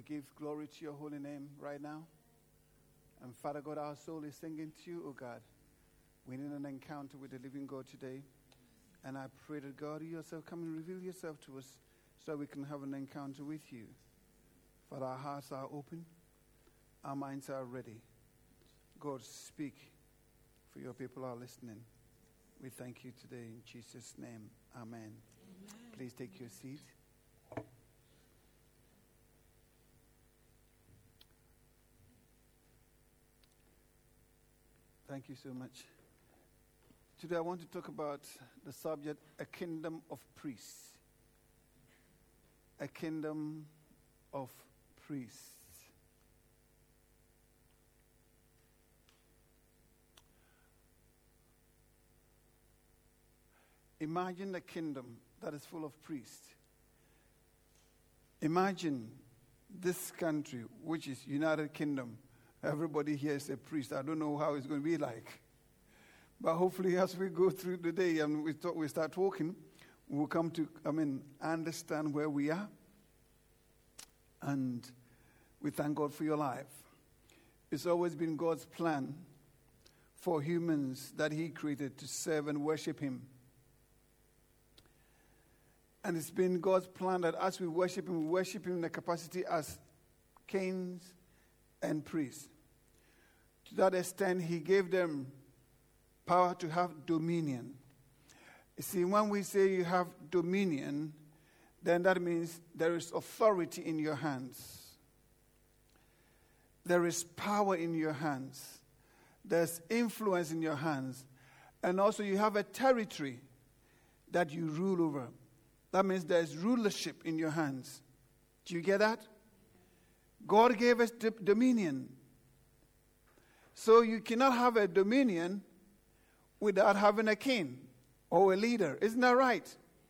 give glory to your holy name right now. And Father God, our soul is singing to you, oh God. We need an encounter with the living God today. And I pray that God, you yourself come and reveal yourself to us so we can have an encounter with you. Father, our hearts are open. Our minds are ready. God, speak, for your people are listening. We thank you today in Jesus' name. Amen. Amen. Please take your seat. Thank you so much. Today I want to talk about the subject, a kingdom of priests. A kingdom of priests. Imagine a kingdom that is full of priests. Imagine this country, which is United Kingdom. Everybody here is a priest. I don't know how it's going to be like. But hopefully as we go through the day and we start talking, we'll come to, understand where we are. And we thank God for your life. It's always been God's plan for humans that he created to serve and worship him. And it's been God's plan that as we worship him in the capacity as kings and priests. To that extent, he gave them power to have dominion. You see, when we say you have dominion, then that means there is authority in your hands. There is power in your hands. There's influence in your hands. And also you have a territory that you rule over. That means there's rulership in your hands. Do you get that? God gave us dominion. So you cannot have a dominion without having a king or a leader. Isn't that right?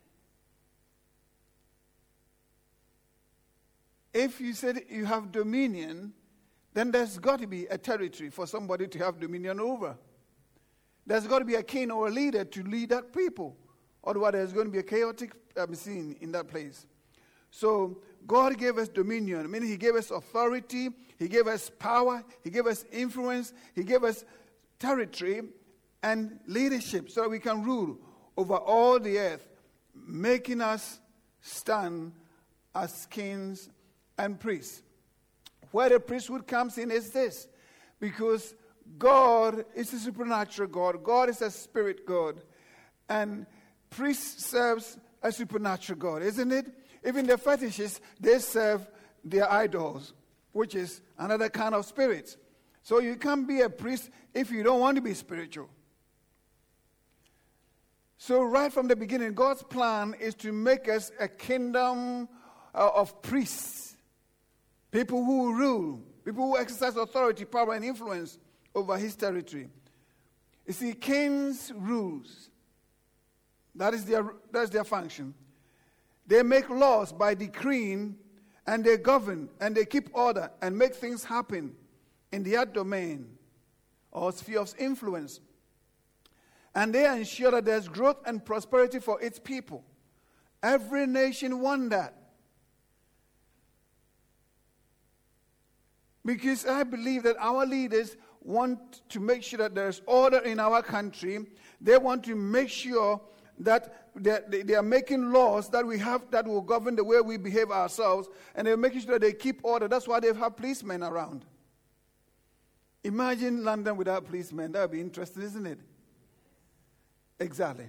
If you said you have dominion, then there's got to be a territory for somebody to have dominion over. There's got to be a king or a leader to lead that people. Otherwise, there's going to be a chaotic scene in that place. So God gave us dominion. Meaning he gave us authority. He gave us power. He gave us influence. He gave us territory and leadership so that we can rule over all the earth, making us stand as kings and priests. Where the priesthood comes in is this. Because God is a supernatural God. God is a spirit God. And priest serves a supernatural God, isn't it? Even the fetishists, they serve their idols, which is another kind of spirit. So you can't be a priest if you don't want to be spiritual. So right from the beginning, God's plan is to make us a kingdom of priests. People who rule, people who exercise authority, power, and influence over his territory. You see, kings rules. That's their function. They make laws by decreeing, and they govern, and they keep order, and make things happen in their domain or sphere of influence. And they ensure that there's growth and prosperity for its people. Every nation wants that. Because I believe that our leaders want to make sure that there's order in our country. They want to make sure that they are making laws that we have that will govern the way we behave ourselves, and they're making sure that they keep order. That's why they have policemen around. Imagine London without policemen. That would be interesting, isn't it? Exactly.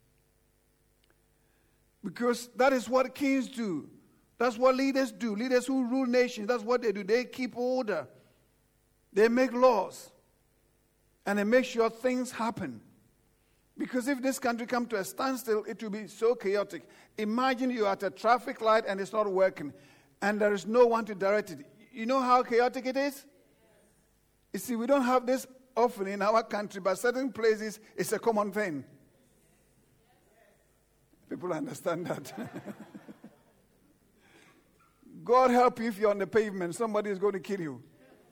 Because that is what kings do. That's what leaders do. Leaders who rule nations, that's what they do. They keep order. They make laws. And they make sure things happen. Because if this country comes to a standstill, it will be so chaotic. Imagine you're at a traffic light and it's not working, and there is no one to direct it. You know how chaotic it is? You see, we don't have this often in our country, but certain places it's a common thing. People understand that. God help you if you're on the pavement. Somebody is going to kill you.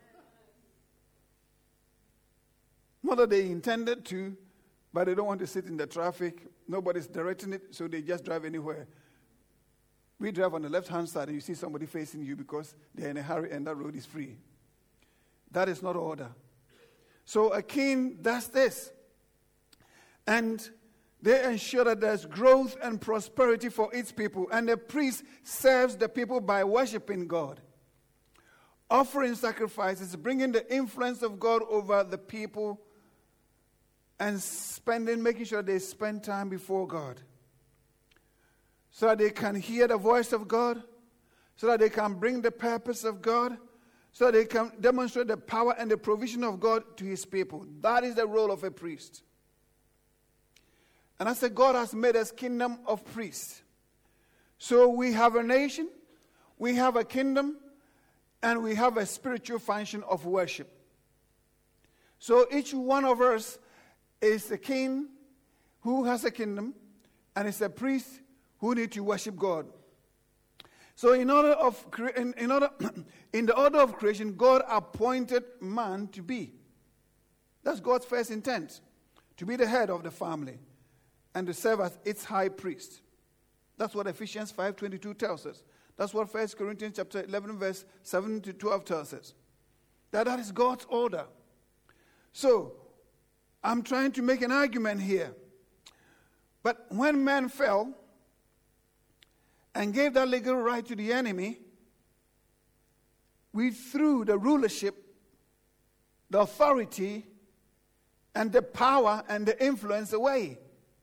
Not that they intended to, but they don't want to sit in the traffic. Nobody's directing it, so they just drive anywhere. We drive on the left-hand side and you see somebody facing you because they're in a hurry and that road is free. That is not order. So a king does this. And they ensure that there's growth and prosperity for its people. And the priest serves the people by worshiping God, offering sacrifices, bringing the influence of God over the people, and making sure they spend time before God, so that they can hear the voice of God, so that they can bring the purpose of God, so that they can demonstrate the power and the provision of God to his people. That is the role of a priest. And I said, God has made us kingdom of priests. So we have a nation, we have a kingdom, and we have a spiritual function of worship. So each one of us is a king who has a kingdom, and is a priest who need to worship God. So in the order of creation, God appointed man to be. That's God's first intent, to be the head of the family and to serve as its high priest. That's what Ephesians 5:22 tells us. That's what 1 Corinthians chapter 11, verse 7 to 12 tells us. That is God's order. So, I'm trying to make an argument here. But when man fell and gave that legal right to the enemy, we threw the rulership, the authority, and the power and the influence away.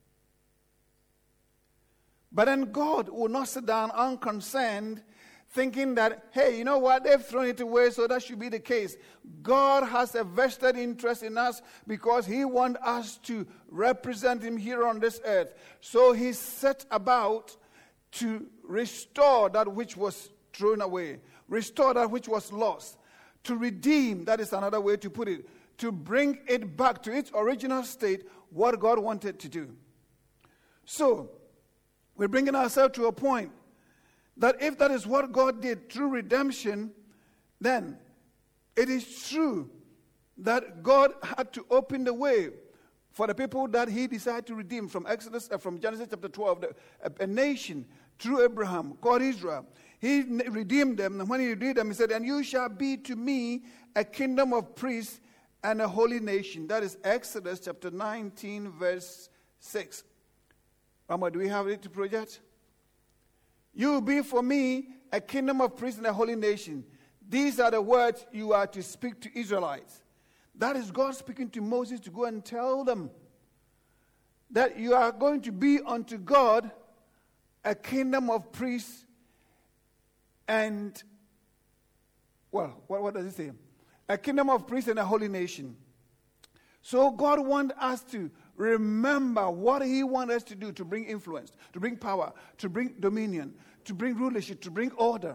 But then God will not sit down unconcerned, thinking that, hey, you know what, they've thrown it away, so that should be the case. God has a vested interest in us because he wants us to represent him here on this earth. So he set about to restore that which was thrown away, restore that which was lost, to redeem, that is another way to put it, to bring it back to its original state, what God wanted to do. So, we're bringing ourselves to a point that if that is what God did through redemption, then it is true that God had to open the way for the people that he decided to redeem from Genesis chapter 12, a nation through Abraham called Israel. He redeemed them, and when he redeemed them, he said, and you shall be to me a kingdom of priests and a holy nation. That is Exodus chapter 19, verse 6. Rama, do we have it to project? You will be for me a kingdom of priests and a holy nation. These are the words you are to speak to Israelites. That is God speaking to Moses to go and tell them that you are going to be unto God a kingdom of priests and, well, what does it say? A kingdom of priests and a holy nation. So God wants us to remember what he wants us to do to bring influence, to bring power, to bring dominion, to bring rulership, to bring order.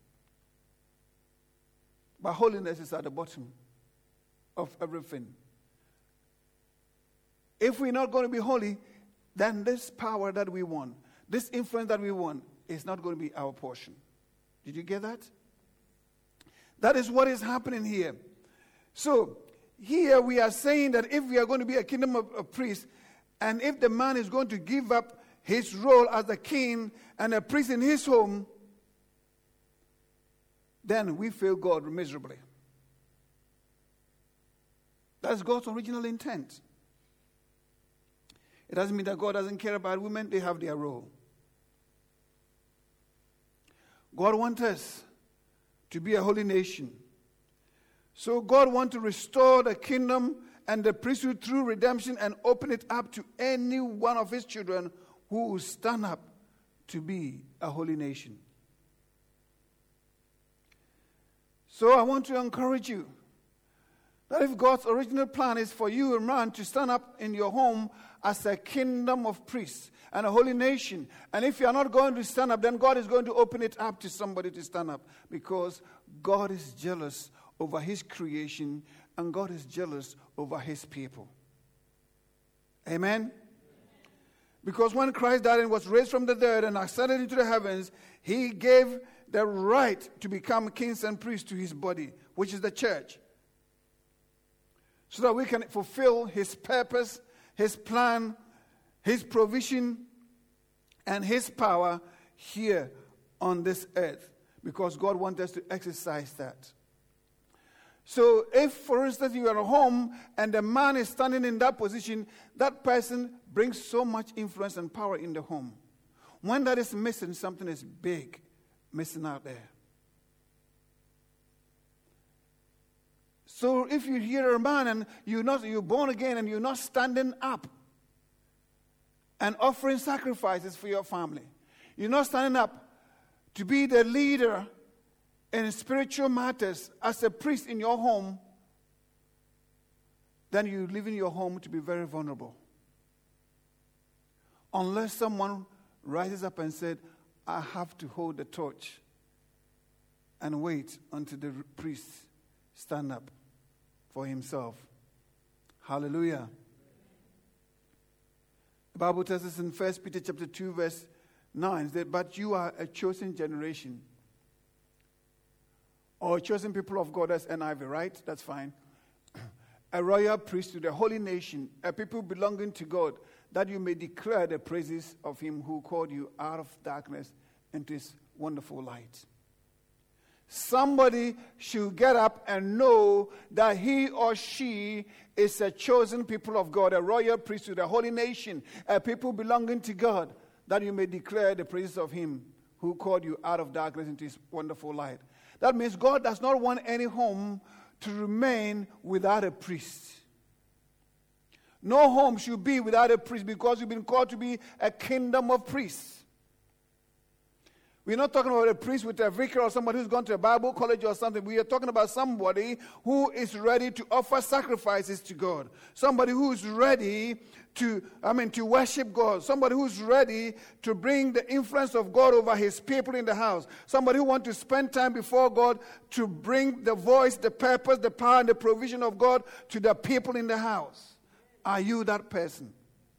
But holiness is at the bottom of everything. If we're not going to be holy, then this power that we want, this influence that we want, is not going to be our portion. Did you get that? That is what is happening here. So, here we are saying that if we are going to be a kingdom of priests, and if the man is going to give up his role as a king and a priest in his home, then we fail God miserably. That's God's original intent. It doesn't mean that God doesn't care about women. They have their role. God wants us to be a holy nation. So God wants to restore the kingdom and the priesthood through redemption and open it up to any one of his children who will stand up to be a holy nation. So I want to encourage you that if God's original plan is for you and man to stand up in your home as a kingdom of priests and a holy nation, and if you are not going to stand up, then God is going to open it up to somebody to stand up, because God is jealous over his creation, and God is jealous over his people. Amen? Because when Christ died and was raised from the dead and ascended into the heavens, he gave the right to become kings and priests to his body, which is the church, so that we can fulfill his purpose, his plan, his provision, and his power here on this earth, because God wants us to exercise that. So if, for instance, you are at home and the man is standing in that position, that person brings so much influence and power in the home. When that is missing, something is big missing out there. So if you hear a man and you're born again and you're not standing up and offering sacrifices for your family, you're not standing up to be the leader in spiritual matters as a priest in your home, then you live in your home to be very vulnerable. Unless someone rises up and said, I have to hold the torch and wait until the priest stand up for himself. Hallelujah. The Bible tells us in 1 Peter chapter 2, verse 9, that, but you are a chosen generation, or a chosen people of God. That's NIV, right? That's fine. A royal priesthood, a holy nation, a people belonging to God, that you may declare the praises of him who called you out of darkness into his wonderful light. Somebody should get up and know that he or she is a chosen people of God, a royal priesthood, a holy nation, a people belonging to God, that you may declare the praises of him who called you out of darkness into his wonderful light. That means God does not want any home to remain without a priest. No home should be without a priest, because you've been called to be a kingdom of priests. We're not talking about a priest with a vicar or somebody who's gone to a Bible college or something. We are talking about somebody who is ready to offer sacrifices to God. Somebody who is ready to worship God. Somebody who's ready to bring the influence of God over his people in the house. Somebody who wants to spend time before God to bring the voice, the purpose, the power, and the provision of God to the people in the house. Are you that person?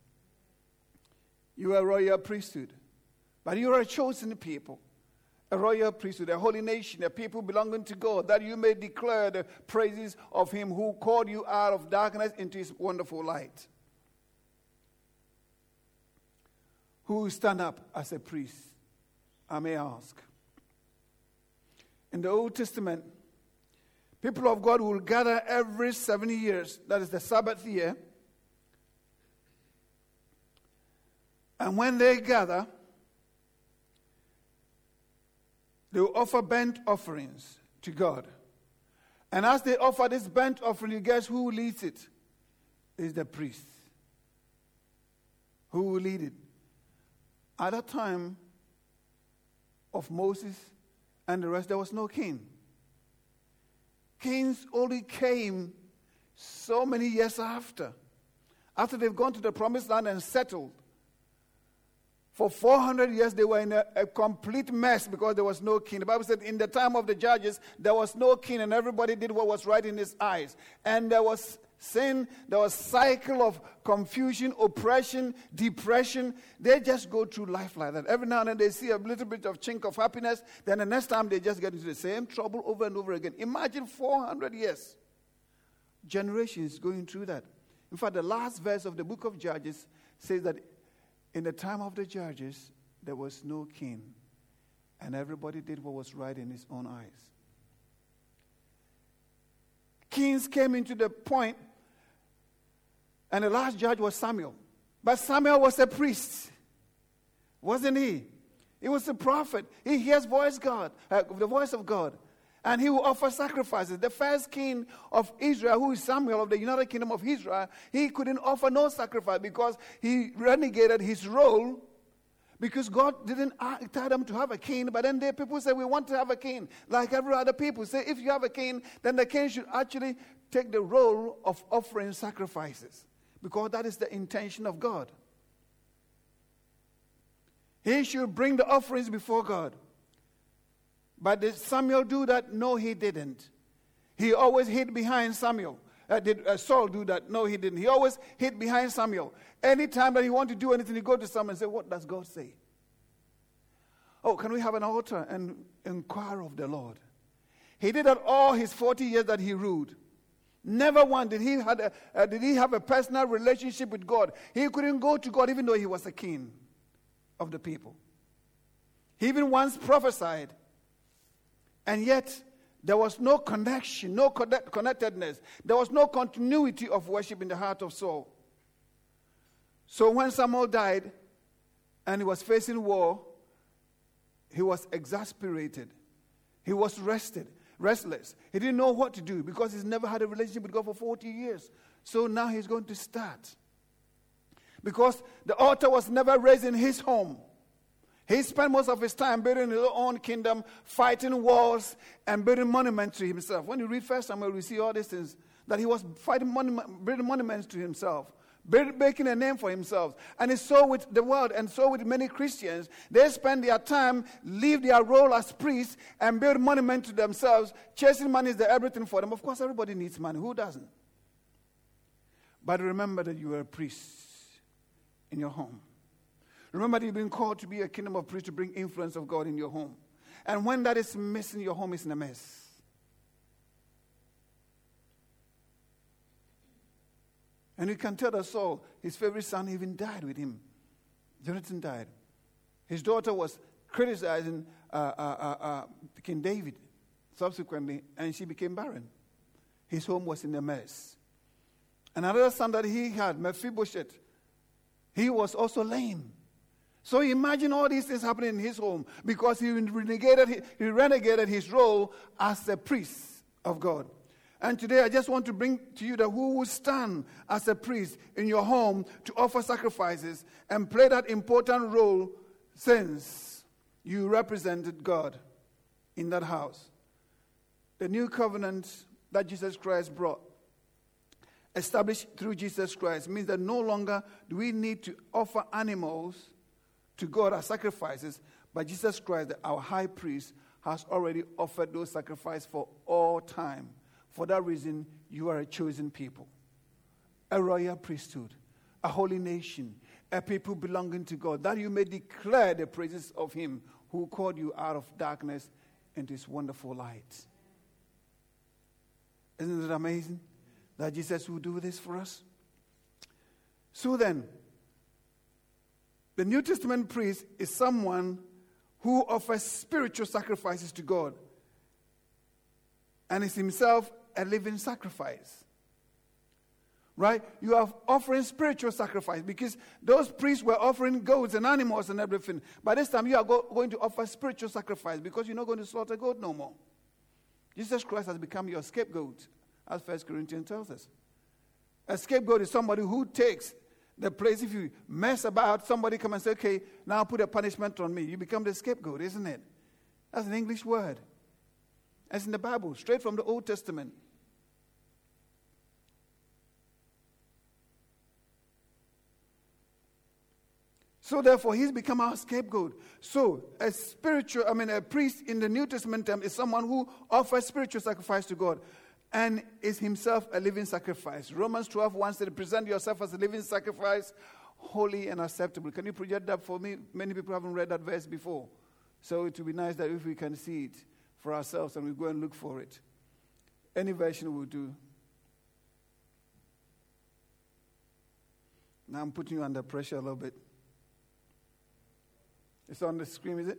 You are a royal priesthood. But you are a chosen people, a royal priesthood, a holy nation, a people belonging to God, that you may declare the praises of him who called you out of darkness into his wonderful light. Who will stand up as a priest, I may ask? In the Old Testament, people of God will gather every 70 years, that is the Sabbath year. And when they gather, they will offer burnt offerings to God. And as they offer this burnt offering, you guess who leads it? Is the priest. Who will lead it? At that time of Moses and the rest, there was no king. Kings only came so many years after they've gone to the promised land and settled. For 400 years, they were in a complete mess because there was no king. The Bible said in the time of the judges, there was no king, and everybody did what was right in his eyes. And there was sin, there was cycle of confusion, oppression, depression. They just go through life like that. Every now and then they see a little bit of chink of happiness. Then the next time they just get into the same trouble over and over again. Imagine 400 years. Generations going through that. In fact, the last verse of the book of Judges says that in the time of the judges, there was no king, and everybody did what was right in his own eyes. Kings came into the point, and the last judge was Samuel. But Samuel was a priest, wasn't he? He was a prophet. He hears the voice of God. And he will offer sacrifices. The first king of Israel, who is Samuel of the United Kingdom of Israel, he couldn't offer no sacrifice because he renegated his role, because God didn't tell them to have a king. But then people say, we want to have a king. Like every other people say, if you have a king, then the king should actually take the role of offering sacrifices, because that is the intention of God. He should bring the offerings before God. But did Samuel do that? No, he didn't. He always hid behind Samuel. Did Saul do that? No, he didn't. He always hid behind Samuel. Anytime that he wanted to do anything, he go to Samuel and say, what does God say? Oh, can we have an altar and inquire of the Lord? He did that all his 40 years that he ruled. Never once did he have a personal relationship with God. He couldn't go to God even though he was a king of the people. He even once prophesied. And yet, there was no connection, no connectedness. There was no continuity of worship in the heart of Saul. So when Samuel died and he was facing war, he was exasperated. He was restless. He didn't know what to do because he's never had a relationship with God for 40 years. So now he's going to start. Because the altar was never raised in his home. He spent most of his time building his own kingdom, fighting wars, and building monuments to himself. When you read 1 Samuel, we see all these things, that he was building monuments to himself, making a name for himself. And it's so with the world, and so with many Christians. They spend their time, leave their role as priests, and build monuments to themselves. Chasing money is the everything for them. Of course, everybody needs money. Who doesn't? But remember that you are a priest in your home. Remember that you've been called to be a kingdom of priests to bring influence of God in your home. And when that is missing, your home is in a mess. And you can tell that Saul, his favorite son, even died with him. Jonathan died. His daughter was criticizing King David subsequently, and she became barren. His home was in a mess. Another son that he had, Mephibosheth, he was also lame. So imagine all these things happening in his home because he renegated his role as a priest of God. And today I just want to bring to you that who will stand as a priest in your home to offer sacrifices and play that important role since you represented God in that house. The new covenant that Jesus Christ brought, established through Jesus Christ, means that no longer do we need to offer animals to God as sacrifices, but Jesus Christ, our high priest, has already offered those sacrifices for all time. For that reason, you are a chosen people, a royal priesthood, a holy nation, a people belonging to God, that you may declare the praises of him who called you out of darkness into his wonderful light. Isn't it amazing that Jesus will do this for us? So then, the New Testament priest is someone who offers spiritual sacrifices to God and is himself a living sacrifice. Right? You are offering spiritual sacrifice because those priests were offering goats and animals and everything. By this time, you are going to offer spiritual sacrifice because you're not going to slaughter goat no more. Jesus Christ has become your scapegoat, as 1 Corinthians tells us. A scapegoat is somebody who takes the place. If you mess about, somebody come and say, okay, now put a punishment on me. You become the scapegoat, isn't it? That's an English word. It's in the Bible, straight from the Old Testament. So therefore, he's become our scapegoat. So a priest in the New Testament term is someone who offers spiritual sacrifice to God and is himself a living sacrifice. Romans 12:1 said, present yourself as a living sacrifice, holy and acceptable. Can you project that for me? Many people haven't read that verse before. So it would be nice that if we can see it for ourselves and we go and look for it. Any version will do. Now I'm putting you under pressure a little bit. It's on the screen, is it?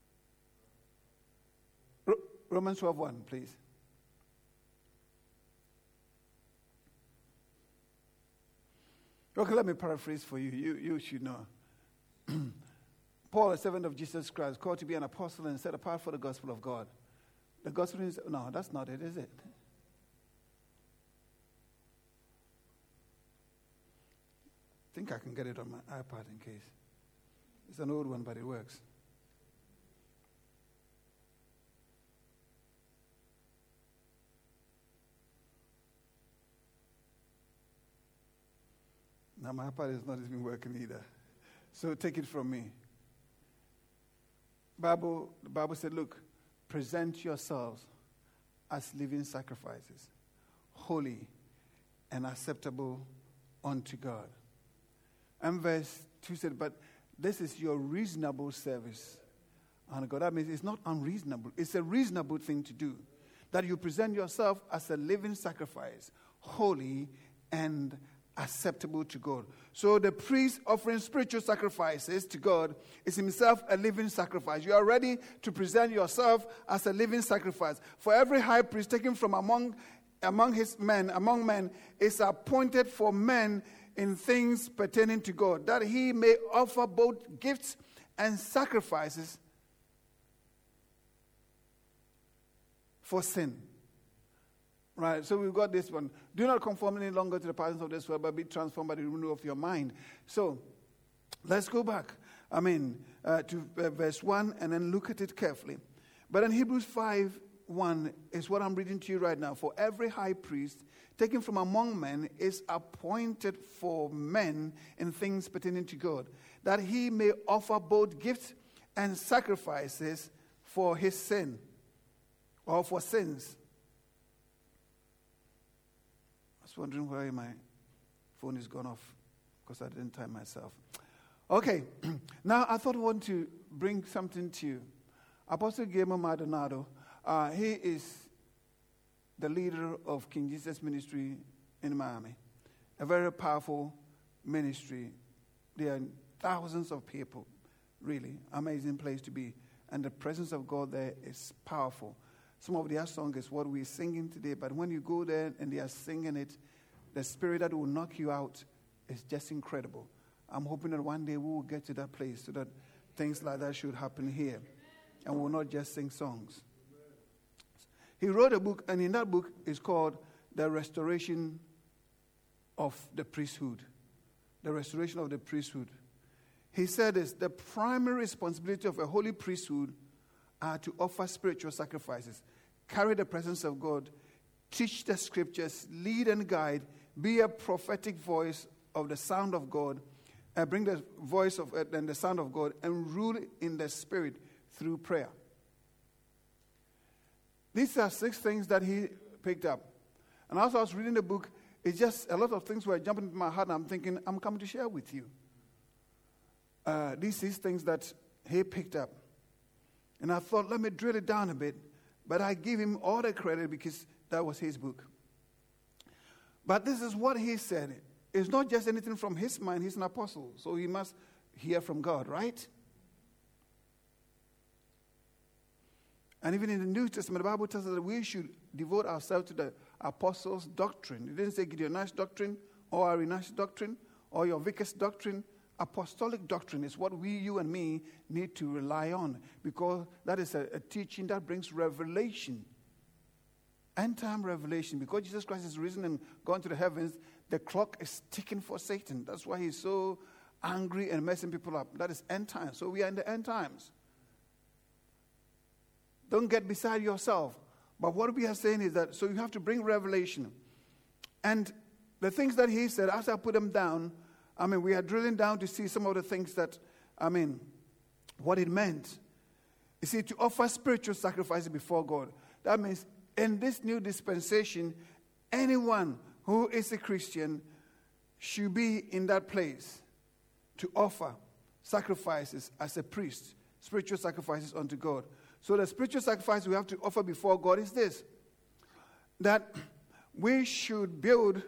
Romans 12:1, please. Okay, let me paraphrase for you. You should know. Paul, a servant of Jesus Christ, called to be an apostle and set apart for the gospel of God. The gospel is, no, that's not it, is it? I think I can get it on my iPad in case. It's an old one, but it works. Now my iPad is not even working either. So take it from me. The Bible said, look, present yourselves as living sacrifices, holy and acceptable unto God. And verse 2 said, but this is your reasonable service unto God. That means it's not unreasonable. It's a reasonable thing to do. That you present yourself as a living sacrifice, holy and acceptable to God. So the priest offering spiritual sacrifices to God is himself a living sacrifice. You are ready to present yourself as a living sacrifice. For every high priest taken from among men, is appointed for men in things pertaining to God, that he may offer both gifts and sacrifices for sin. Right, so we've got this one. Do not conform any longer to the patterns of this world, but be transformed by the renewal of your mind. So, let's go back, to verse 1 and then look at it carefully. But in Hebrews 5:1 is what I'm reading to you right now. For every high priest taken from among men is appointed for men in things pertaining to God, that he may offer both gifts and sacrifices for his sin, or for sins. I was wondering why my phone is gone off because I didn't time myself. Okay, now I thought I want to bring something to you. Apostle Guillermo Maldonado, he is the leader of King Jesus Ministry in Miami, a very powerful ministry. There are thousands of people, really amazing place to be, and the presence of God there is powerful. Some of their songs is what we're singing today, but when you go there and they are singing it, the spirit that will knock you out is just incredible. I'm hoping that one day we will get to that place so that things like that should happen here, and we will not just sing songs. He wrote a book, and in that book is called The Restoration of the Priesthood. The Restoration of the Priesthood. He said this: the primary responsibility of a holy priesthood are to offer spiritual sacrifices, carry the presence of God, teach the scriptures, lead and guide, be a prophetic voice of the sound of God, bring the voice of and the sound of God, and rule in the spirit through prayer. These are 6 things that he picked up. And as I was reading the book, it's just a lot of things were jumping into my heart, and I'm thinking, I'm coming to share with you. These 6 things that he picked up. And I thought, let me drill it down a bit. But I give him all the credit because that was his book. But this is what he said. It's not just anything from his mind. He's an apostle, so he must hear from God, right? And even in the New Testament, the Bible tells us that we should devote ourselves to the apostles' doctrine. It didn't say Gideonite doctrine or Irenaeus doctrine or your vicar's doctrine. Apostolic doctrine is what you and me need to rely on, because that is a teaching that brings revelation, end-time revelation. Because Jesus Christ is risen and gone to the heavens, the clock is ticking for Satan. That's why he's so angry and messing people up. That is end times. So we are in the end times. Don't get beside yourself. But what we are saying is that, so you have to bring revelation. And the things that he said, as I put them down, we are drilling down to see some of the things that, what it meant. You see, to offer spiritual sacrifices before God. That means in this new dispensation, anyone who is a Christian should be in that place to offer sacrifices as a priest, spiritual sacrifices unto God. So the spiritual sacrifice we have to offer before God is this: that we should build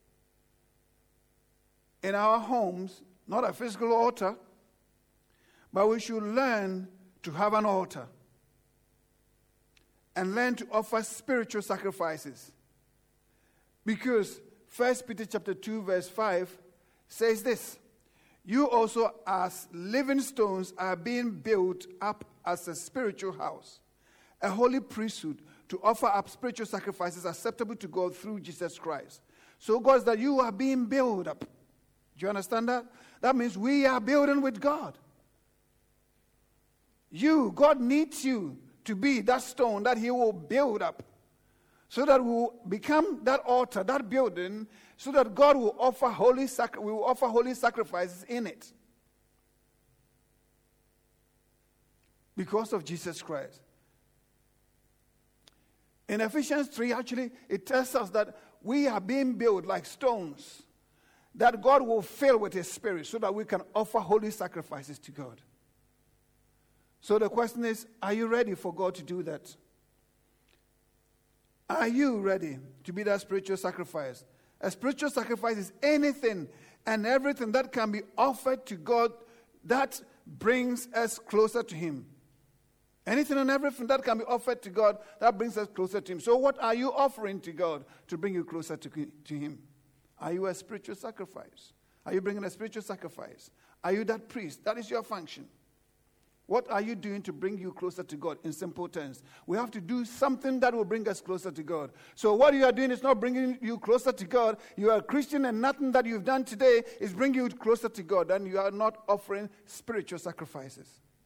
in our homes, not a physical altar, but we should learn to have an altar and learn to offer spiritual sacrifices. Because 1 Peter chapter 2 verse 5 says this: you also as living stones are being built up as a spiritual house, a holy priesthood, to offer up spiritual sacrifices acceptable to God through Jesus Christ. So God says that you are being built up. Do you understand that? That means we are building with God. God needs you to be that stone that he will build up, so that we will become that altar, that building, so that God will offer holy sacrifices in it. Because of Jesus Christ. In Ephesians 3, actually, it tells us that we are being built like stones that God will fill with his spirit so that we can offer holy sacrifices to God. So the question is, are you ready for God to do that? Are you ready to be that spiritual sacrifice? A spiritual sacrifice is anything and everything that can be offered to God that brings us closer to Him. Anything and everything that can be offered to God that brings us closer to Him. So what are you offering to God to bring you closer to Him? Are you a spiritual sacrifice? Are you bringing a spiritual sacrifice? Are you that priest? That is your function. What are you doing to bring you closer to God? In simple terms, we have to do something that will bring us closer to God. So what you are doing is not bringing you closer to God. You are a Christian and nothing that you've done today is bringing you closer to God. And you are not offering spiritual sacrifices.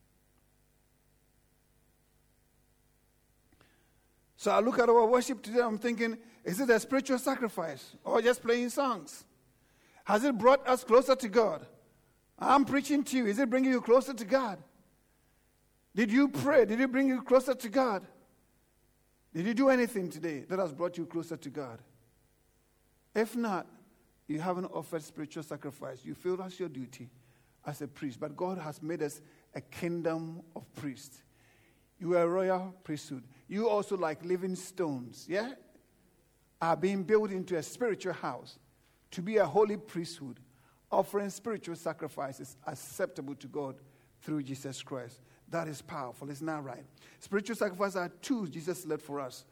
So I look at our worship today, I'm thinking, is it a spiritual sacrifice or just playing songs? Has it brought us closer to God? I'm preaching to you. Is it bringing you closer to God? Did you pray? Did it bring you closer to God? Did you do anything today that has brought you closer to God? If not, you haven't offered spiritual sacrifice. You feel that's your duty as a priest. But God has made us a kingdom of priests. You are a royal priesthood. You also, like living stones, yeah, are being built into a spiritual house to be a holy priesthood, offering spiritual sacrifices acceptable to God through Jesus Christ. That is powerful. Isn't that right? Spiritual sacrifices are tools Jesus led for us.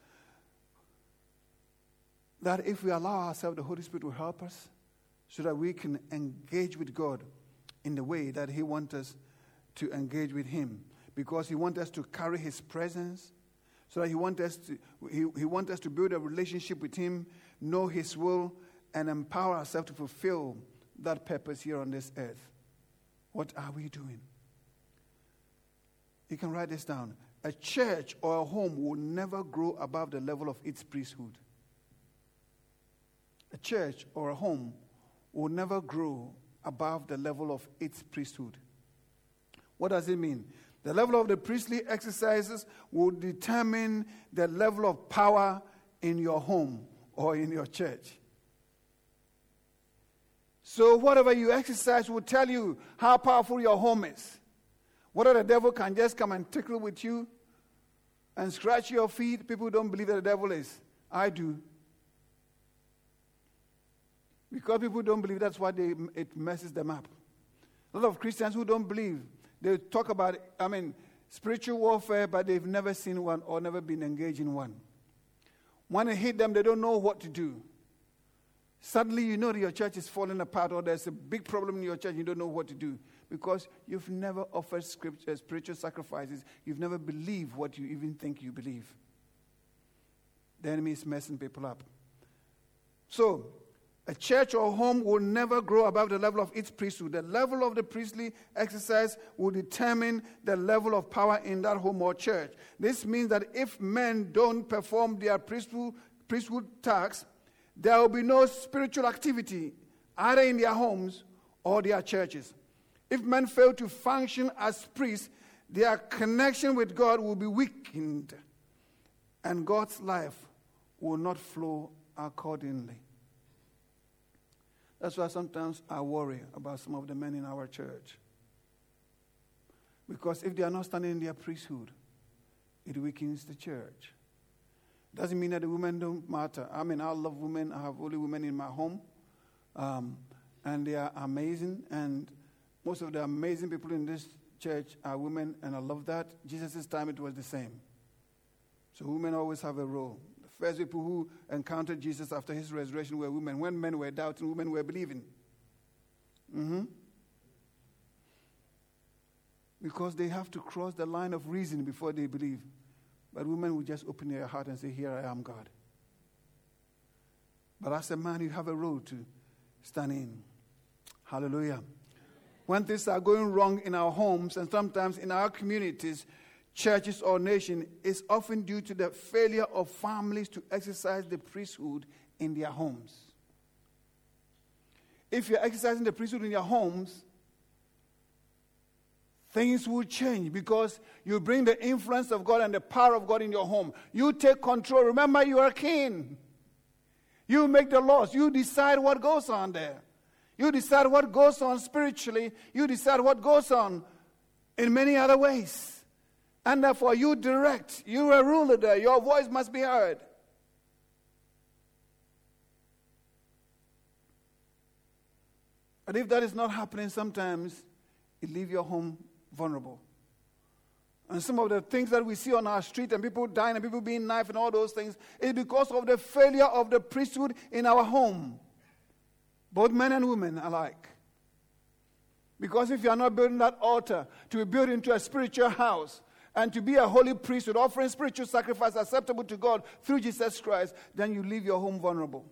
That if we allow ourselves, the Holy Spirit will help us so that we can engage with God in the way that He wants us to engage with Him. Because He wants us to carry His presence, so that He wants us to build a relationship with Him, know His will, and empower ourselves to fulfill that purpose here on this earth. What are we doing? You can write this down. A church or a home will never grow above the level of its priesthood. A church or a home will never grow above the level of its priesthood. What does it mean? The level of the priestly exercises will determine the level of power in your home or in your church. So whatever you exercise will tell you how powerful your home is. Whether the devil can just come and tickle with you and scratch your feet, people don't believe that the devil is. I do. Because people don't believe, that's why it messes them up. A lot of Christians who don't believe, they talk about, spiritual warfare, but they've never seen one or never been engaged in one. When it hit them, they don't know what to do. Suddenly you know that your church is falling apart or there's a big problem in your church, you don't know what to do. Because you've never offered spiritual sacrifices. You've never believed what you even think you believe. The enemy is messing people up. So, a church or home will never grow above the level of its priesthood. The level of the priestly exercise will determine the level of power in that home or church. This means that if men don't perform their priesthood tasks, there will be no spiritual activity either in their homes or their churches. If men fail to function as priests, their connection with God will be weakened, and God's life will not flow accordingly. That's why sometimes I worry about some of the men in our church. Because if they are not standing in their priesthood, it weakens the church. Doesn't mean that the women don't matter. I love women. I have only women in my home. And they are amazing. And most of the amazing people in this church are women, and I love that. Jesus' time it was the same. So women always have a role. The first people who encountered Jesus after his resurrection were women. When men were doubting, women were believing. Because they have to cross the line of reason before they believe. But women will just open their heart and say, here I am, God. But as a man, you have a role to stand in. Hallelujah. When things are going wrong in our homes and sometimes in our communities, churches or nation, it's often due to the failure of families to exercise the priesthood in their homes. If you're exercising the priesthood in your homes, things will change because you bring the influence of God and the power of God in your home. You take control. Remember, you are king. You make the laws. You decide what goes on there. You decide what goes on spiritually. You decide what goes on in many other ways. And therefore, you direct. You are a ruler there. Your voice must be heard. And if that is not happening, sometimes it leaves your home vulnerable. And some of the things that we see on our street and people dying and people being knifed and all those things is because of the failure of the priesthood in our home. Both men and women alike. Because if you are not building that altar to be built into a spiritual house and to be a holy priesthood, offering spiritual sacrifice acceptable to God through Jesus Christ, then you leave your home vulnerable.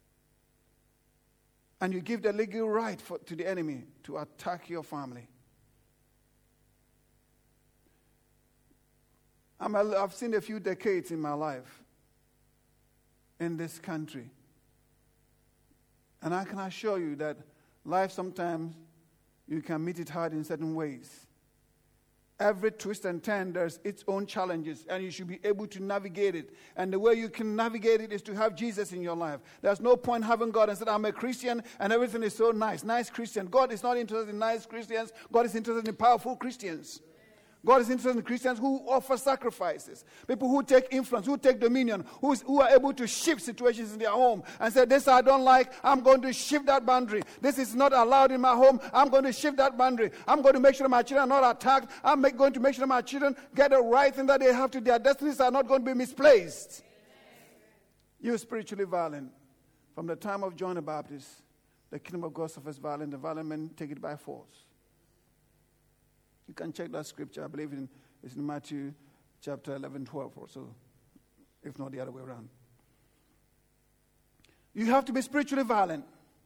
And you give the legal right to the enemy to attack your family. I've seen a few decades in my life in this country. And I can assure you that life sometimes you can meet it hard in certain ways. Every twist and turn, there's its own challenges, and you should be able to navigate it. And the way you can navigate it is to have Jesus in your life. There's no point having God and saying, I'm a Christian, and everything is so nice. Nice Christian. God is not interested in nice Christians. God is interested in powerful Christians. God is interested in Christians who offer sacrifices. People who take influence, who take dominion, who are able to shift situations in their home and say, this I don't like, I'm going to shift that boundary. This is not allowed in my home, I'm going to shift that boundary. I'm going to make sure my children are not attacked. I'm going to make sure my children get the right thing that they have to. Their destinies are not going to be misplaced. You spiritually violent. From the time of John the Baptist, the kingdom of God suffers violence, the violent men take it by force. You can check that scripture. I believe it's in Matthew chapter 11, 12 or so, if not the other way around. You have to be spiritually violent.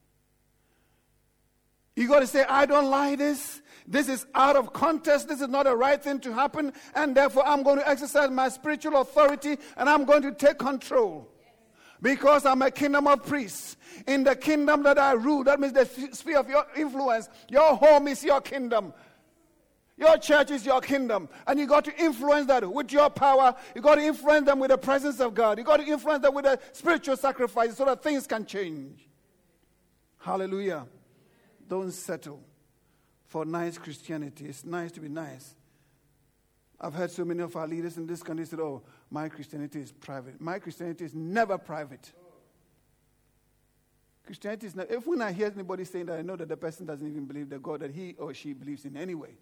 You got to say, I don't like this. This is out of context. This is not a right thing to happen. And therefore, I'm going to exercise my spiritual authority and I'm going to take control. Because I'm a kingdom of priests. In the kingdom that I rule, that means the sphere of your influence. Your home is your kingdom. Your church is your kingdom. And you got to influence that with your power. You got to influence them with the presence of God. You got to influence them with the spiritual sacrifices so that things can change. Hallelujah. Don't settle for nice Christianity. It's nice to be nice. I've heard so many of our leaders in this country say, oh, my Christianity is private. My Christianity is never private. Christianity is never. If when I hear anybody saying that, I know that the person doesn't even believe the God that he or she believes in anyway.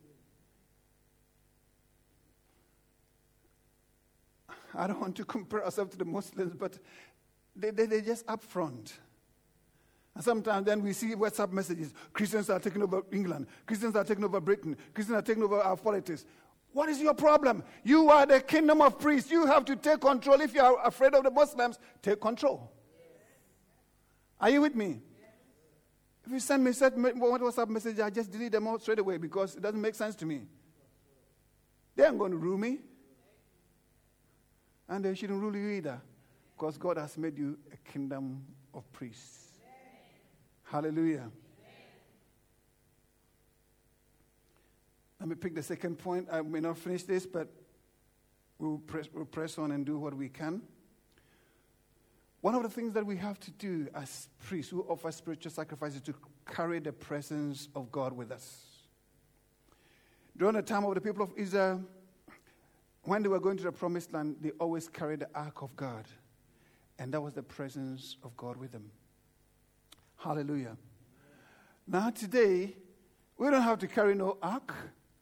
I don't want to compare ourselves to the Muslims, but they're just up front. And sometimes then we see WhatsApp messages. Christians are taking over England. Christians are taking over Britain. Christians are taking over our politics. What is your problem? You are the kingdom of priests. You have to take control. If you are afraid of the Muslims, take control. Are you with me? If you send me one WhatsApp message, I just delete them all straight away because it doesn't make sense to me. They aren't going to rule me. And they shouldn't rule you either. Because God has made you a kingdom of priests. Hallelujah. Let me pick the second point. I may not finish this, but we'll press on and do what we can. One of the things that we have to do as priests who offer spiritual sacrifices is to carry the presence of God with us. During the time of the people of Israel, when they were going to the promised land, they always carried the ark of God. And that was the presence of God with them. Hallelujah. Now today, we don't have to carry no ark.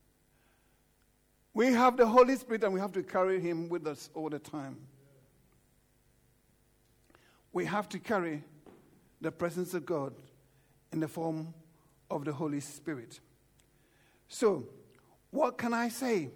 We have the Holy Spirit and we have to carry him with us all the time. We have to carry the presence of God in the form of the Holy Spirit. So, what can I say?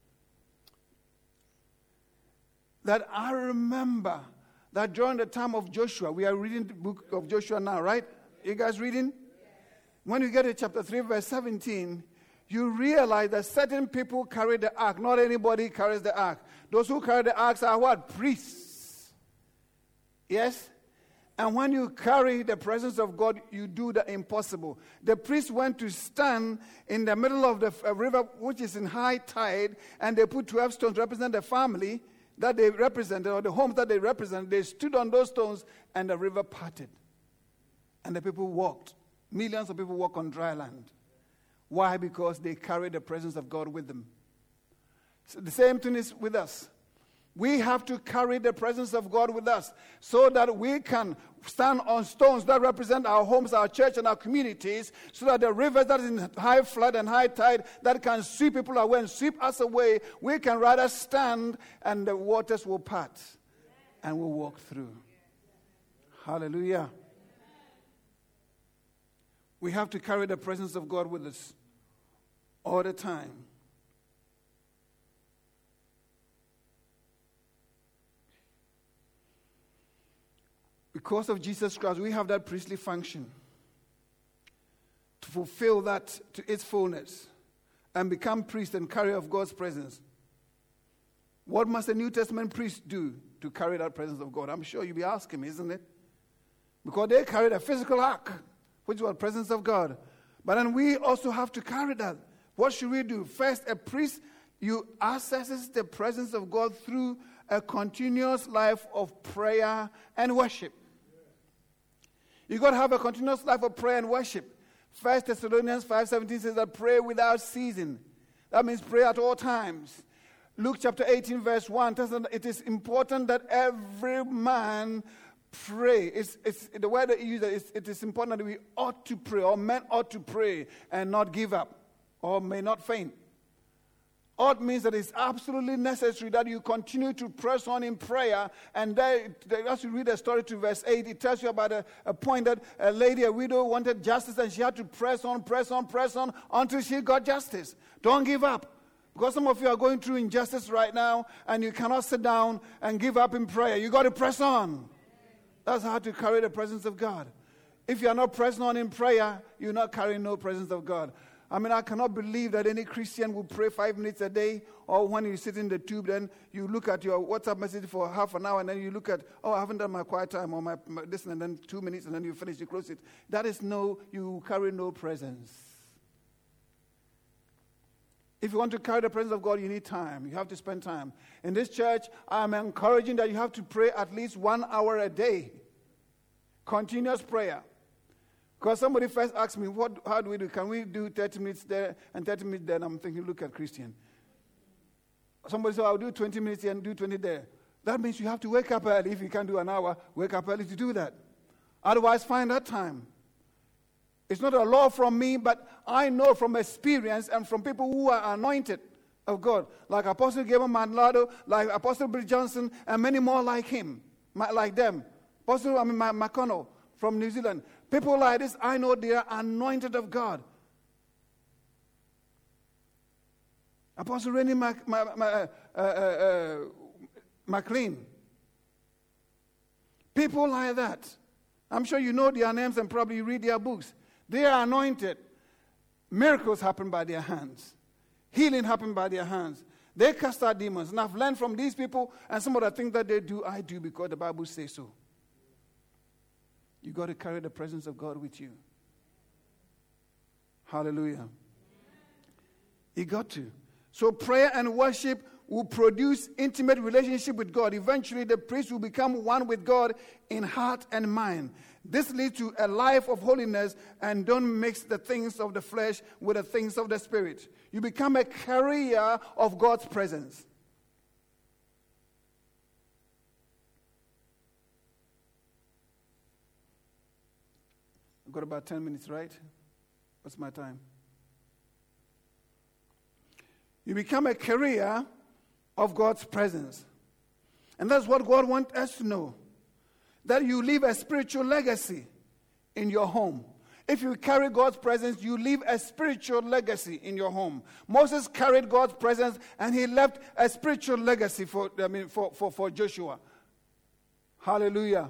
That I remember that during the time of Joshua, we are reading the book of Joshua now, right? You guys reading? When you get to chapter 3, verse 17, you realize that certain people carry the ark. Not anybody carries the ark. Those who carry the ark are what? Priests. Yes? And when you carry the presence of God, you do the impossible. The priest went to stand in the middle of the river, which is in high tide, and they put 12 stones to represent the family that they represented, or the homes that they represented. They stood on those stones, and the river parted. And the people walked. Millions of people walk on dry land. Why? Because they carry the presence of God with them. So the same thing is with us. We have to carry the presence of God with us so that we can stand on stones that represent our homes, our church, and our communities, so that the rivers that is in high flood and high tide that can sweep people away and sweep us away, we can rather stand and the waters will part and we'll walk through. Hallelujah. We have to carry the presence of God with us all the time. Because of Jesus Christ, we have that priestly function to fulfill that to its fullness and become priest and carrier of God's presence. What must a New Testament priest do to carry that presence of God? I'm sure you'll be asking, isn't it? Because they carried a physical ark, which was the presence of God. But then we also have to carry that. What should we do? First, a priest, you accesses the presence of God through a continuous life of prayer and worship. You've got to have a continuous life of prayer and worship. 1 Thessalonians 5:17 says that pray without ceasing. That means pray at all times. Luke chapter 18 verse 1 tells us that it is important that every man pray. It's the word that he uses, it is important that we ought to pray, or men ought to pray and not give up, or may not faint. Ought means that it's absolutely necessary that you continue to press on in prayer. And as you read the story to verse 8, it tells you about a point that a lady, a widow, wanted justice, and she had to press on until she got justice. Don't give up. Because some of you are going through injustice right now, and you cannot sit down and give up in prayer. You got to press on. That's how to carry the presence of God. If you are not pressing on in prayer, you're not carrying no presence of God. I mean, I cannot believe that any Christian will pray 5 minutes a day, or when you sit in the tube, then you look at your WhatsApp message for half an hour, and then you look at, I haven't done my quiet time, or my this, and then 2 minutes, and then you finish, you close it. That is you carry no presence. If you want to carry the presence of God, you need time. You have to spend time. In this church, I'm encouraging that you have to pray at least 1 hour a day. Continuous prayer. Because somebody first asked me, how do we do? Can we do 30 minutes there and 30 minutes there? And I'm thinking, look at Christian. Somebody said, I'll do 20 minutes here and do 20 there. That means you have to wake up early. If you can't do an hour, wake up early to do that. Otherwise, find that time. It's not a law from me, but I know from experience and from people who are anointed of God, like Apostle Gabriel Mandlado, like Apostle Bill Johnson, and many more like him, like them. Apostle McConnell from New Zealand. People like this, I know they are anointed of God. Apostle Rennie McLean. People like that. I'm sure you know their names and probably read their books. They are anointed. Miracles happen by their hands. Healing happen by their hands. They cast out demons. And I've learned from these people, and some of the things that they do, I do because the Bible says so. You got to carry the presence of God with you. Hallelujah. You got to. So prayer and worship will produce intimate relationship with God. Eventually, the priest will become one with God in heart and mind. This leads to a life of holiness, and don't mix the things of the flesh with the things of the spirit. You become a carrier of God's presence. I've got about 10 minutes, right? What's my time? You become a carrier of God's presence. And that's what God wants us to know. That you leave a spiritual legacy in your home. If you carry God's presence, you leave a spiritual legacy in your home. Moses carried God's presence, and he left a spiritual legacy for Joshua. Hallelujah.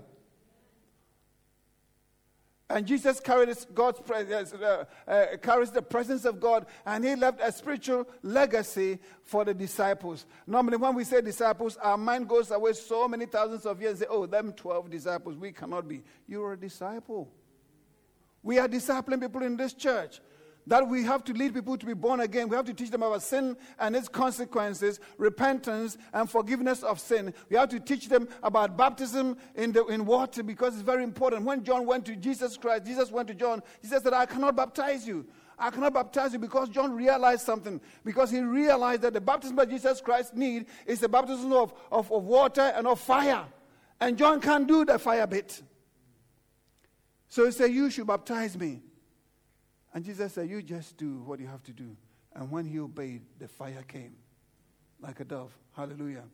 And Jesus carries God's presence, carries the presence of God, and he left a spiritual legacy for the disciples. Normally, when we say disciples, our mind goes away so many thousands of years and say, them 12 disciples, we cannot be. You're a disciple. We are discipling people in this church. That we have to lead people to be born again. We have to teach them about sin and its consequences, repentance and forgiveness of sin. We have to teach them about baptism in water, because it's very important. When John went to Jesus Christ, Jesus went to John. He said that I cannot baptize you. I cannot baptize you, because John realized something. Because he realized that the baptism that Jesus Christ needs is the baptism of water and of fire. And John can't do the fire bit. So he said, you should baptize me. And Jesus said, you just do what you have to do. And when he obeyed, the fire came like a dove. Hallelujah.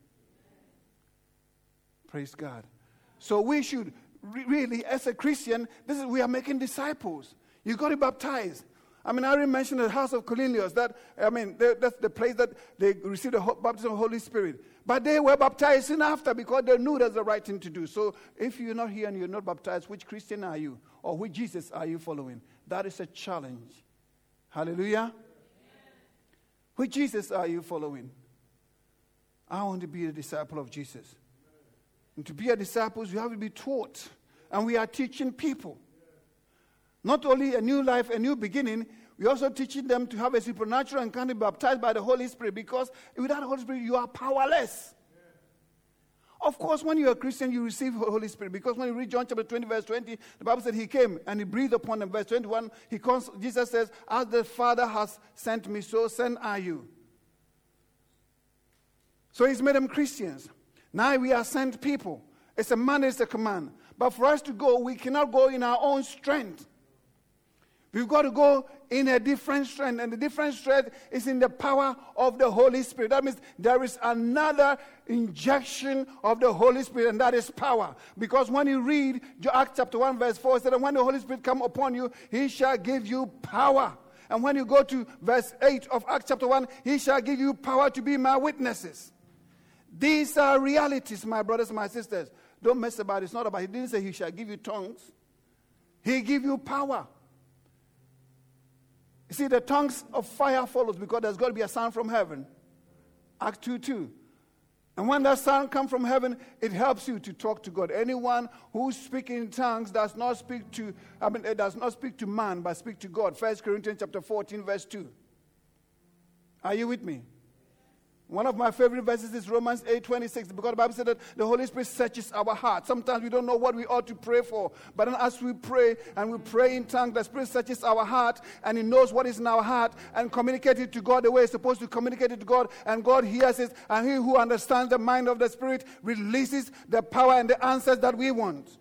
Praise God. So we should really, as a Christian, we are making disciples. You got to baptize. I already mentioned the house of Cornelius. That's the place that they received the baptism of the Holy Spirit. But they were baptized soon after, because they knew that's the right thing to do. So if you're not here and you're not baptized, which Christian are you? Or which Jesus are you following? That is a challenge. Hallelujah. Which Jesus are you following? I want to be a disciple of Jesus. And to be a disciple, you have to be taught. And we are teaching people. Not only a new life, a new beginning, we're also teaching them to have a supernatural and can be baptized by the Holy Spirit, because without the Holy Spirit, you are powerless. Of course, when you're a Christian, you receive the Holy Spirit, because when you read John chapter 20, verse 20, the Bible said he came and he breathed upon them. Verse 21, Jesus says, as the Father has sent me, so send I you. So he's made them Christians. Now we are sent people. It's a mandate, it's a command. But for us to go, we cannot go in our own strength. We've got to go in a different strength. And the different strength is in the power of the Holy Spirit. That means there is another injection of the Holy Spirit, and that is power. Because when you read Acts chapter 1, verse 4, it said, when the Holy Spirit come upon you, he shall give you power. And when you go to verse 8 of Acts chapter 1, he shall give you power to be my witnesses. These are realities, my brothers and my sisters. Don't mess about it. It's not about, he didn't say he shall give you tongues. He give you power. You see, the tongues of fire follows, because there's got to be a sound from heaven. Acts 2:2. And when that sound comes from heaven, it helps you to talk to God. Anyone who speaks in tongues does not speak to man, but speak to God. 1 Corinthians chapter 14, verse 2. Are you with me? One of my favorite verses is Romans 8:26, because the Bible said that the Holy Spirit searches our heart. Sometimes we don't know what we ought to pray for, but then as we pray and we pray in tongues, the Spirit searches our heart, and he knows what is in our heart and communicates it to God the way it's supposed to communicate it to God, and God hears it, and he who understands the mind of the Spirit releases the power and the answers that we want.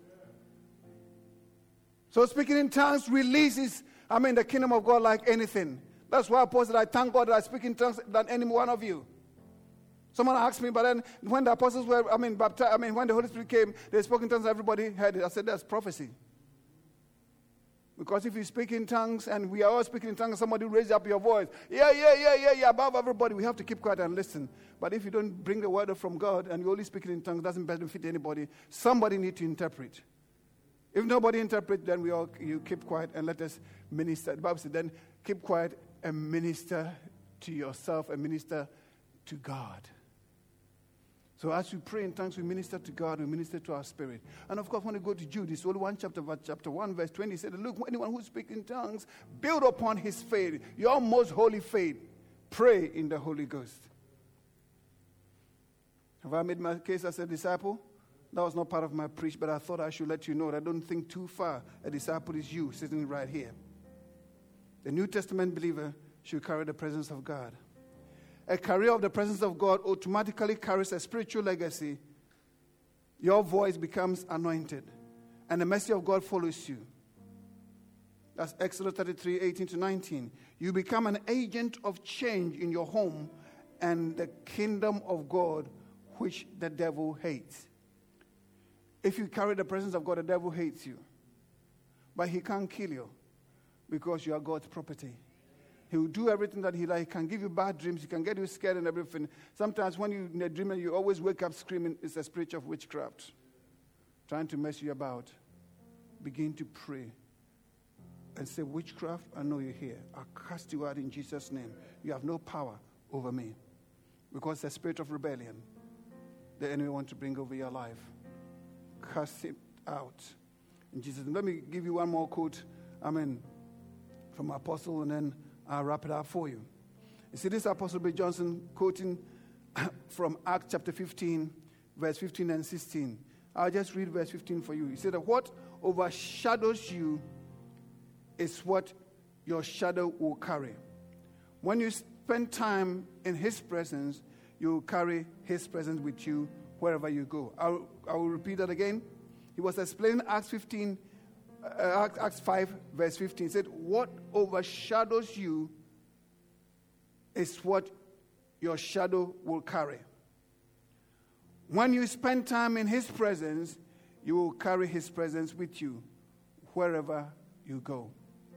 So speaking in tongues releases, the kingdom of God like anything. That's why I said, I thank God that I speak in tongues than any one of you. Someone asked me, but then when the apostles were, baptized, when the Holy Spirit came, they spoke in tongues, everybody heard it. I said, that's prophecy. Because if you speak in tongues, and we are all speaking in tongues, somebody raise up your voice. Yeah, above everybody. We have to keep quiet and listen. But if you don't bring the word from God, and you only speaking in tongues, doesn't benefit anybody, somebody need to interpret. If nobody interprets, then you keep quiet and let us minister. The Bible said, then keep quiet and minister to yourself and minister to God. So as we pray in tongues, we minister to God, we minister to our spirit. And of course, when we go to Jude, it's only one chapter 1, verse 20, it said, look, anyone who speaks in tongues, build upon his faith, your most holy faith. Pray in the Holy Ghost. Have I made my case as a disciple? That was not part of my preach, but I thought I should let you know that I don't think too far. A disciple is you sitting right here. The New Testament believer should carry the presence of God. A carrier of the presence of God automatically carries a spiritual legacy. Your voice becomes anointed, and the mercy of God follows you. That's Exodus 33, 18-19. You become an agent of change in your home and the kingdom of God, which the devil hates. If you carry the presence of God, the devil hates you. But he can't kill you because you are God's property. He will do everything that he likes. He can give you bad dreams. He can get you scared and everything. Sometimes when you're in a dream and you always wake up screaming, it's a spirit of witchcraft trying to mess you about. Begin to pray and say, witchcraft, I know you're here. I cast you out in Jesus' name. You have no power over me. Because the spirit of rebellion the enemy wants to bring over your life. Cast it out in Jesus' name. Let me give you one more quote, from Apostle, and then I'll wrap it up for you. You see, this Apostle B. Johnson quoting from Acts chapter 15, verse 15 and 16. I'll just read verse 15 for you. He said that what overshadows you is what your shadow will carry. When you spend time in his presence, you will carry his presence with you wherever you go. I will repeat that again. He was explaining Acts 5, verse 15. He said, what overshadows you is what your shadow will carry. When you spend time in his presence, you will carry his presence with you wherever you go.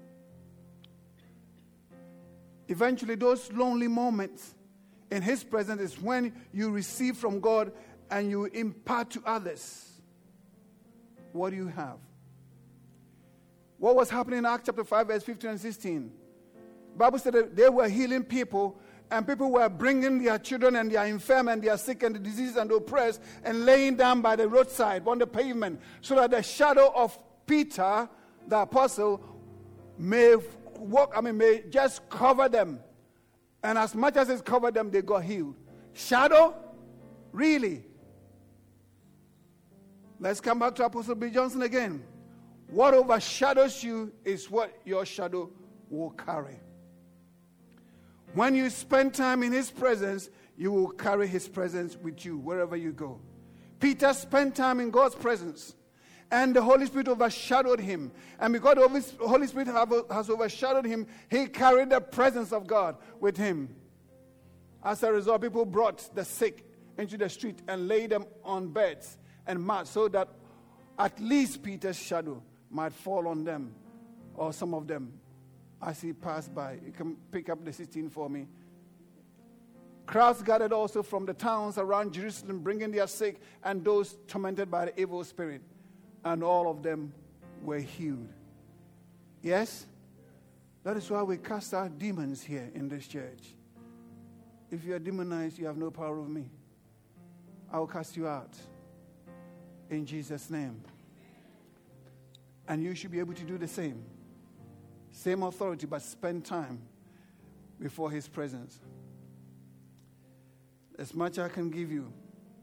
Eventually, those lonely moments in his presence is when you receive from God and you impart to others. What do you have? What was happening in Acts chapter 5, verse 15 and 16? The Bible said that they were healing people, and people were bringing their children and their infirm and their sick and the diseased and the oppressed and laying down by the roadside on the pavement so that the shadow of Peter, the apostle, may just cover them. And as much as it covered them, they got healed. Shadow? Really? Let's come back to Apostle B. Johnson again. What overshadows you is what your shadow will carry. When you spend time in his presence, you will carry his presence with you wherever you go. Peter spent time in God's presence, and the Holy Spirit overshadowed him. And because the Holy Spirit has overshadowed him, he carried the presence of God with him. As a result, people brought the sick into the street and laid them on beds and mats so that at least Peter's shadow might fall on them, or some of them, as he passed by. You can pick up the 16 for me. Crowds gathered also from the towns around Jerusalem, bringing their sick and those tormented by the evil spirit, and all of them were healed. Yes? That is why we cast out demons here in this church. If you are demonized, you have no power over me. I will cast you out in Jesus' name. And you should be able to do the same. Same authority, but spend time before his presence. As much I can give you.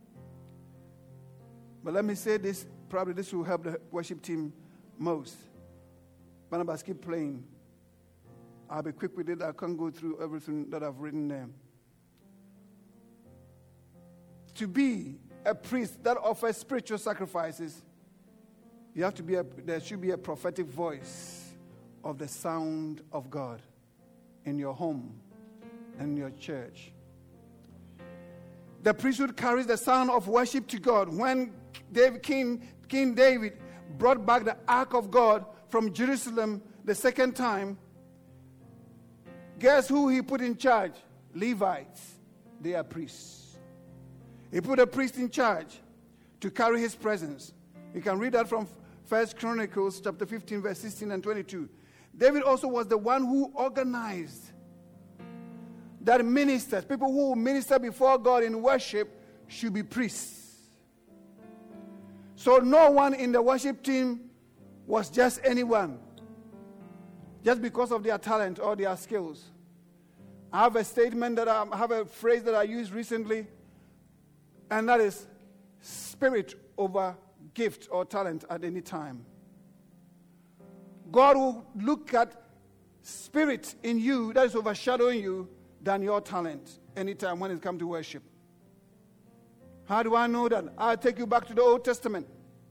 But let me say this, probably this will help the worship team most. Barnabas, keep playing. I'll be quick with it. I can't go through everything that I've written there. To be a priest that offers spiritual sacrifices, you have to be there should be a prophetic voice of the sound of God in your home and your church. The priesthood carries the sound of worship to God. When King David brought back the ark of God from Jerusalem the second time, guess who he put in charge? Levites. They are priests. He put a priest in charge to carry his presence. You can read that from 1 Chronicles chapter 15, verse 16 and 22. David also was the one who organized that ministers, people who minister before God in worship, should be priests. So no one in the worship team was just anyone, just because of their talent or their skills. I have a statement I have a phrase that I used recently, and that is spirit over gift or talent at any time. God will look at spirit in you that is overshadowing you than your talent anytime when it comes to worship. How do I know that? I'll take you back to the Old Testament.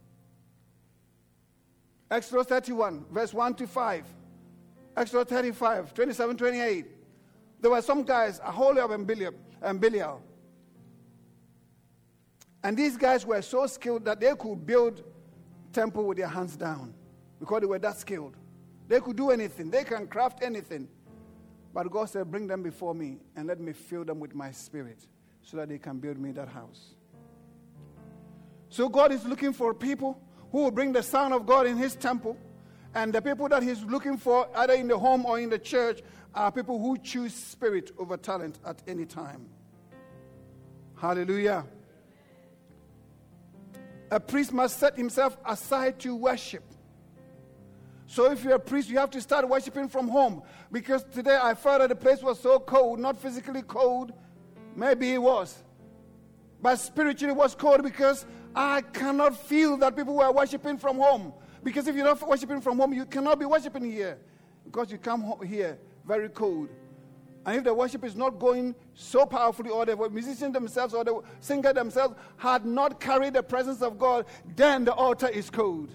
Exodus 31, verse 1 to 5. Exodus 35, 27, 28. There were some guys, Aholiab and Belial. And these guys were so skilled that they could build temple with their hands down because they were that skilled. They could do anything. They can craft anything. But God said, bring them before me and let me fill them with my spirit so that they can build me that house. So God is looking for people who will bring the sound of God in his temple. And the people that he's looking for, either in the home or in the church, are people who choose spirit over talent at any time. Hallelujah. A priest must set himself aside to worship. So if you're a priest, you have to start worshiping from home. Because today I felt that the place was so cold, not physically cold. Maybe it was. But spiritually it was cold because I cannot feel that people were worshiping from home. Because if you're not worshiping from home, you cannot be worshiping here. because you come here very cold. And if the worship is not going so powerfully, or the musicians themselves or the singer themselves had not carried the presence of God, then the altar is cold.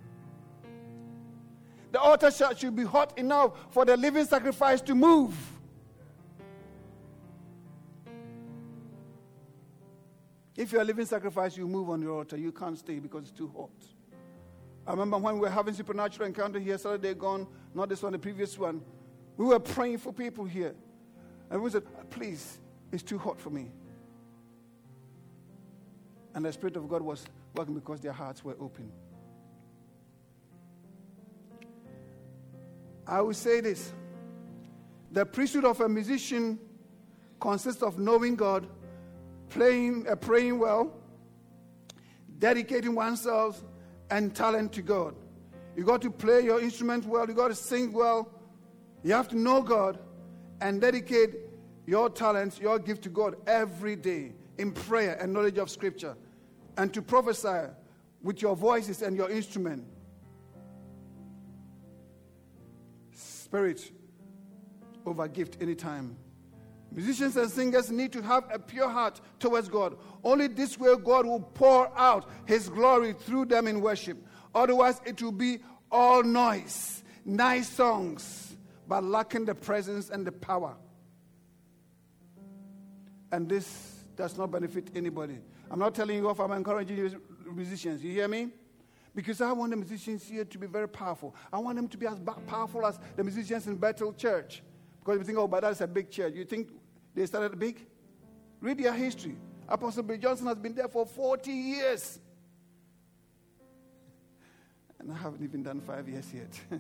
The altar should be hot enough for the living sacrifice to move. If you're a living sacrifice, you move on your altar. You can't stay because it's too hot. I remember when we were having supernatural encounter here, Saturday gone, not this one, the previous one. We were praying for people here. And we said, please, it's too hot for me. And the Spirit of God was working because their hearts were open. I will say this. The priesthood of a musician consists of knowing God, praying well, dedicating oneself, and talent to God. You got to play your instrument well. You got to sing well. You have to know God and dedicate your talents, your gift to God every day in prayer and knowledge of Scripture, and to prophesy with your voices and your instrument. Spirit over gift anytime. Musicians and singers need to have a pure heart towards God. Only this way God will pour out His glory through them in worship. Otherwise, it will be all noise, nice songs, but lacking the presence and the power. And this does not benefit anybody. I'm not telling you off, I'm encouraging you musicians. You hear me? Because I want the musicians here to be very powerful. I want them to be as powerful as the musicians in Bethel Church. Because you think, oh, but that's a big church. You think they started big? Read their history. Apostle Bill Johnson has been there for 40 years. And I haven't even done 5 years yet.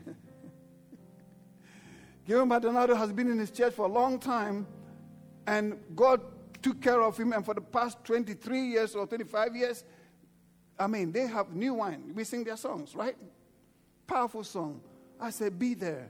Gideon Maldonado has been in his church for a long time. And God took care of him. And for the past 23 years or 25 years, they have new wine. We sing their songs, right? Powerful song. I said, be there.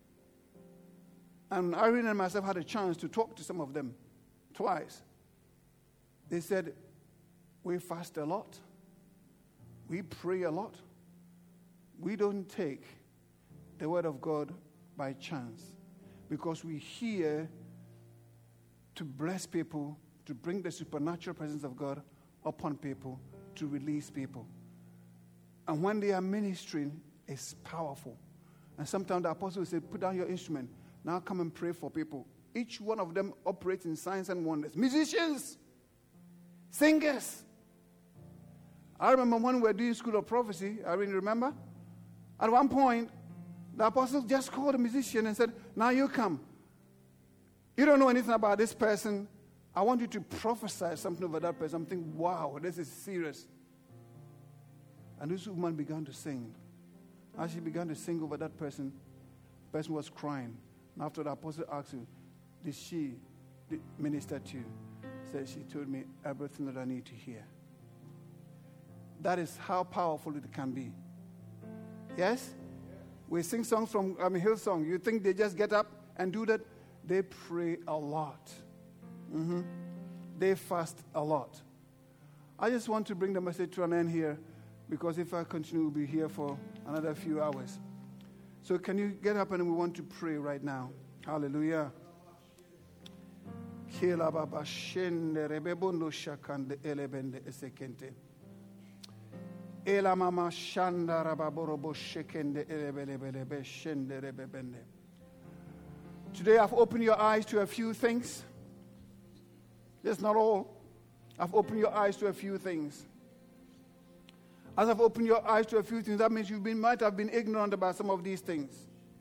And Irene and myself had a chance to talk to some of them twice. They said, we fast a lot. We pray a lot. We don't take the word of God by chance, because we hear to bless people, to bring the supernatural presence of God upon people, to release people. And when they are ministering, it's powerful. And sometimes the apostle will say, put down your instrument. Now come and pray for people. Each one of them operates in signs and wonders. Musicians, singers. I remember when we were doing School of Prophecy, I really remember. At one point, the apostle just called a musician and said, now you come. You don't know anything about this person. I want you to prophesy something over that person. I'm thinking, wow, this is serious. And this woman began to sing. As she began to sing over that person, the person was crying. And after the apostle asked her, did she minister to you? Said, she told me everything that I need to hear. That is how powerful it can be. Yes? We sing songs from Hillsong. You think they just get up and do that? They pray a lot. They fast a lot. I just want to bring the message to an end here, because if I continue, we'll be here for another few hours. So can you get up and we want to pray right now? Hallelujah. Today I've opened your eyes to a few things. That's not all. I've opened your eyes to a few things. As I've opened your eyes to a few things, that means you might have been ignorant about some of these things.